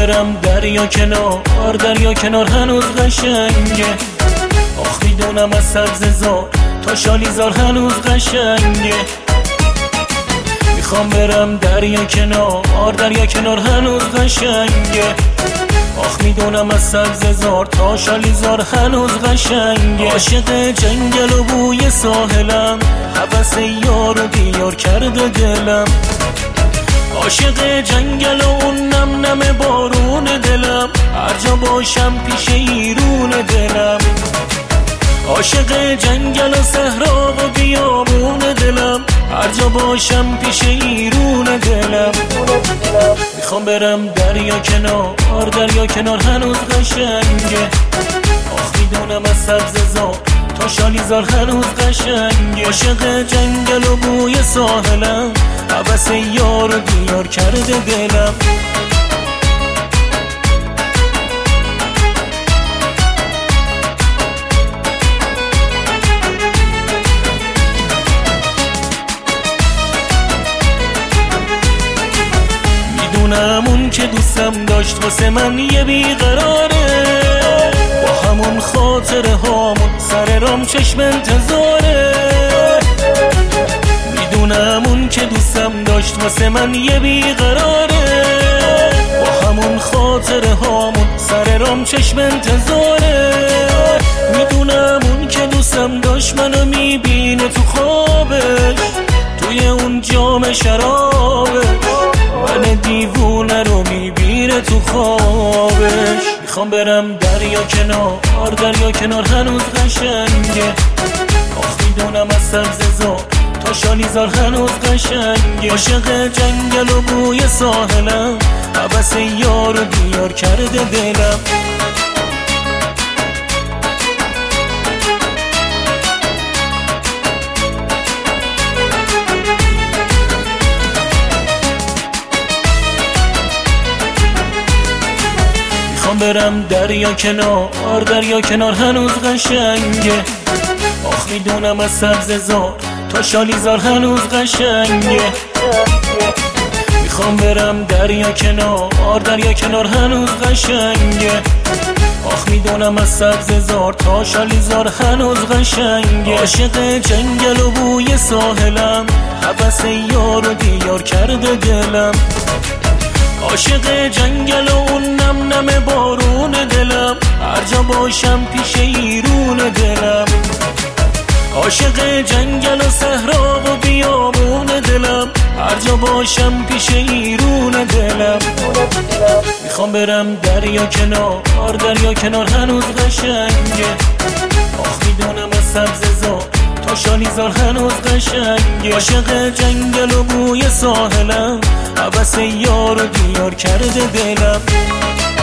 برم دریا کنار هنوز قشنگه. آخ میدونم از سبززار تا شالیزار هنوز قشنگه. میخوام برم دریا کنار هنوز قشنگه. آخ میدونم از سبززار تا شالیزار هنوز قشنگه. عاشق جنگل و بوی ساحلم، هوس یار و دیار کرده دلم. عاشق جنگل و اون نم نم بارون دلم، هر جا باشم پیش ایرون دلم. عاشق جنگل و صحرا و بیابون دلم، هر جا باشم پیش ایرون دلم. میخوام برم دریا کنار هنوز قشنگه. آخ میدونم از سبززار تا شالیزار هنوز قشنگه. عاشق جنگل و بوی ساحلم، هوس یار و دیار کرده دلم. میدونم اون که دوستم داشت واسه من یه بیقراره، با همون خاطره هامون سر رام چشم انتظاره. میدونم اون که دوستم داشت واسه من یه بیقراره، با همون خاطره هامون سر رام چشم انتظاره. میدونم اون که دوستم داشت منو میبینه تو خوابش، توی اون جام شرابش من دیوونه رو میبینه تو خوابش. میخوام برم دریا کنار هنوز قشنگه. آخ میدونم از سبززار تا شالیزار هنوز قشنگه. عاشق جنگل و بوی ساحلم، هوس یار و دیار کرده دلم. میخوام برم دریا کنار هنوز قشنگه. آخ میدونم از سبززار تا شالیزار هنوز قشنگه. میخوام برم دریا کنار هنوز قشنگه. آخ میدونم از سبززار تا شالیزار هنوز قشنگه. عاشق جنگل و بوی ساحلم، هوس یار و دیار کرده دلم. عاشق جنگل و اون نم نم بارون دلم، هر جا باشم پیش ایرون دلم. عاشق جنگل و صحرا و بیابون دلم، هر جا باشم پیش ایرون دلم. میخوام برم دریا کنار هنوز قشنگه. آخ میدونم از سبززار تا شالیزار هنوز قشنگه. عاشق جنگل و بوی ساحلم، هوس یار و دیار کرده دلم.